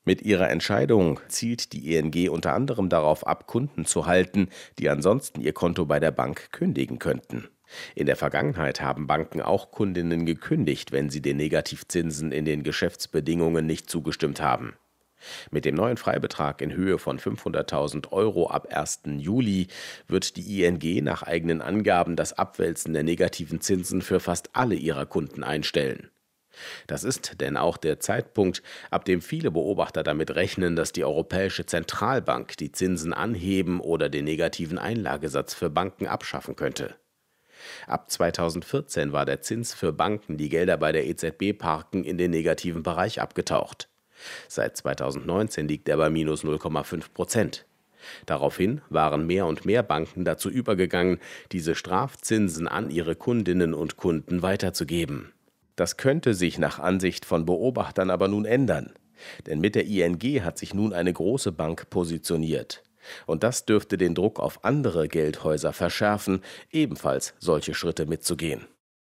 Mit ihrer Entscheidung zielt die ING unter anderem darauf ab, Kunden zu halten, die ansonsten ihr Konto bei der Bank kündigen könnten. In der Vergangenheit haben Banken auch Kundinnen gekündigt, wenn sie den Negativzinsen in den Geschäftsbedingungen nicht zugestimmt haben. Mit dem neuen Freibetrag in Höhe von 500.000 Euro ab 1. Juli wird die ING nach eigenen Angaben das Abwälzen der negativen Zinsen für fast alle ihrer Kunden einstellen. Das ist denn auch der Zeitpunkt, ab dem viele Beobachter damit rechnen, dass die Europäische Zentralbank die Zinsen anheben oder den negativen Einlagesatz für Banken abschaffen könnte. Ab 2014 war der Zins für Banken, die Gelder bei der EZB parken, in den negativen Bereich abgetaucht. Seit 2019 liegt er bei minus 0,5%. Daraufhin waren mehr und mehr Banken dazu übergegangen, diese Strafzinsen an ihre Kundinnen und Kunden weiterzugeben. Das könnte sich nach Ansicht von Beobachtern aber nun ändern. Denn mit der ING hat sich nun eine große Bank positioniert. Und das dürfte den Druck auf andere Geldhäuser verschärfen, ebenfalls solche Schritte mitzugehen.